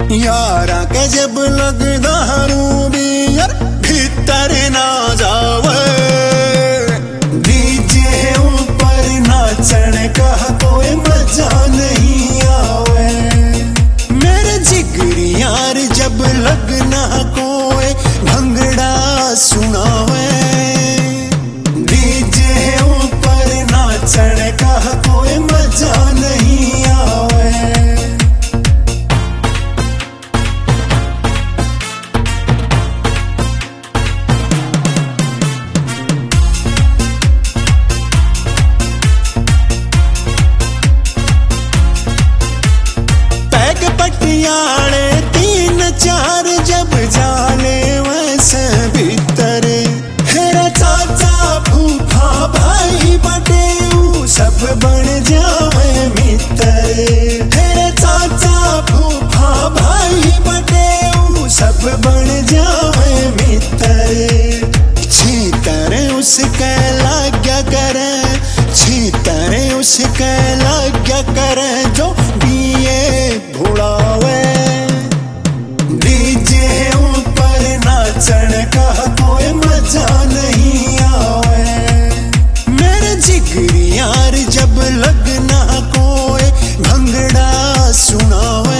यारा के जब लगदा हरू बियर भीतर ना जावे, डीजे ऊपर नाचन का कोई मजा नहीं आवे। मेरे जिगरी यार जब लगना कोई भंगड़ा सुनावे, डीजे ऊपर नाचन का कोई मजा नहीं आवे। पटियाले 3-4 जब जाले वैसे भीतर, हेरा चाचा फूफा भाई बटेऊ सब बन जावे मित्र। हेरा चाचा फूफा भाई बटेऊ सब बन जावे मित्र। छीतर उसके लाग्या करे, छीतर उसके लाग्या करे जो दिए भुलावे, डीजे ऊपर नाचन का कोई मजा नहीं आवे। मेरे जिगरी यार जब लगना कोई भंगड़ा सुनावे,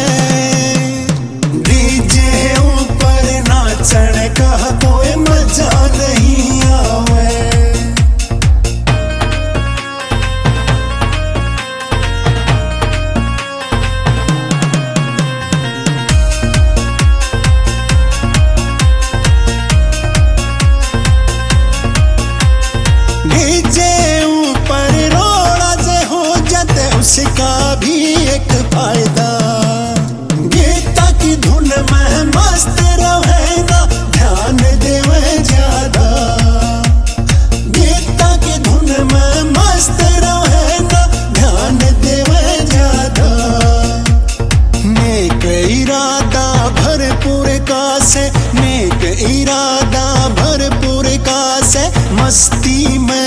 डीजे ऊपर नाचन का कोई मजा नहीं आवे। डीजे ऊपर रोड़ा से हो जाते उसका भी एक फायदा, गीता की धुन में मस्त रहेगा ध्यान देवे ज्यादा। गीता की धुन में मस्त रहेगा ध्यान देवे ज्यादा। नेक इरादा भरपूर का से, नेक इरादा भरपूर का से मस्ती में